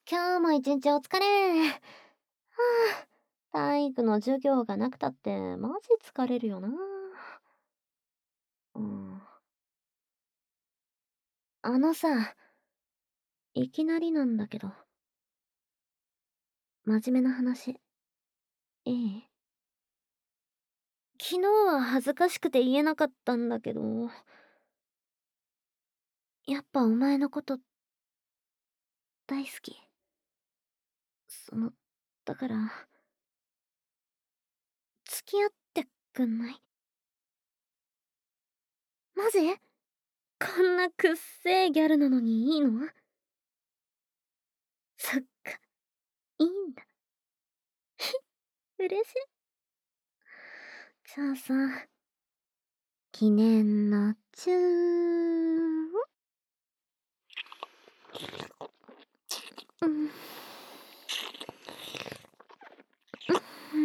今日も一日お疲れ。はあ、体育の授業がなくたってマジ疲れるよな。うん。あのさ、いきなりなんだけど、真面目な話、いい？昨日は恥ずかしくて言えなかったんだけど、やっぱお前のこと大好き。その、だから、付き合ってくんない？マジ？こんなくっせーギャルなのにいいの？そっか、いいんだ。嬉しい。じゃあさ、記念のチューを。うん。うん。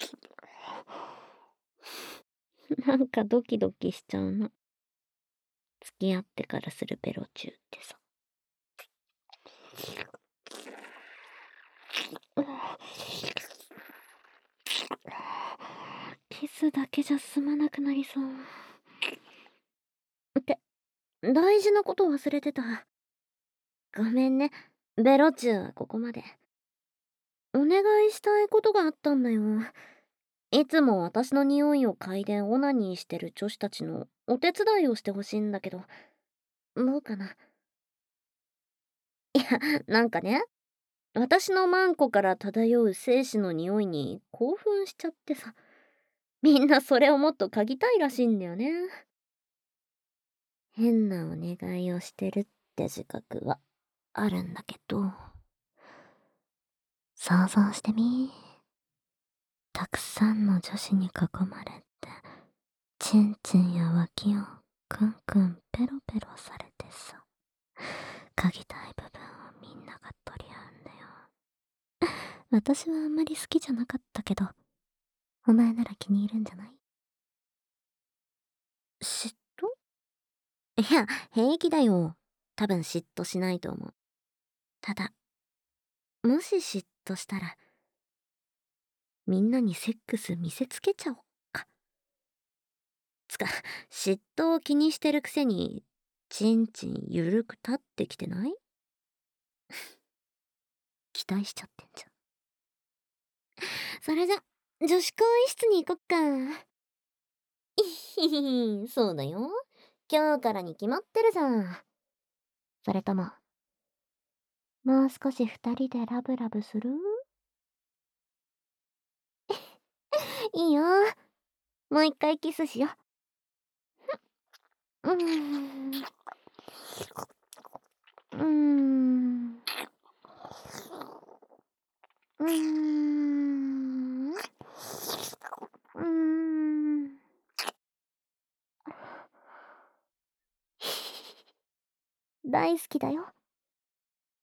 なんかドキドキしちゃうの。付き合ってからするベロチューってさ。キスだけじゃ済まなくなりそう。って、大事なこと忘れてた。ごめんね。ベロチューはここまで。お願いしたいことがあったんだよ。いつも私の匂いを嗅いでオナニーしてる女子たちのお手伝いをしてほしいんだけど、どうかな。いや、なんかね、私のマンコから漂う精子の匂いに興奮しちゃってさ、みんなそれをもっと嗅ぎたいらしいんだよね。変なお願いをしてるって自覚はあるんだけど、想像してみ。たくさんの女子に囲まれて、チンチンや脇をクンクンペロペロされてさ、嗅ぎたい部分をみんなが取り合うんだよ。私はあんまり好きじゃなかったけど、お前なら気に入るんじゃない？嫉妬？いや、平気だよ。多分嫉妬しないと思う。ただ、もし嫉妬したら、みんなにセックス見せつけちゃおっか。つか、嫉妬を気にしてるくせに、ちんちんゆるく立ってきてない？期待しちゃってんじゃん。それじゃ、女子更衣室に行こっか。いひひひ、そうだよ。今日からに決まってるじゃん。それとも、もう少し二人でラブラブする？いいよ。もう一回キスしよう。うーん。うーん。うーん。うーん。大好きだよ。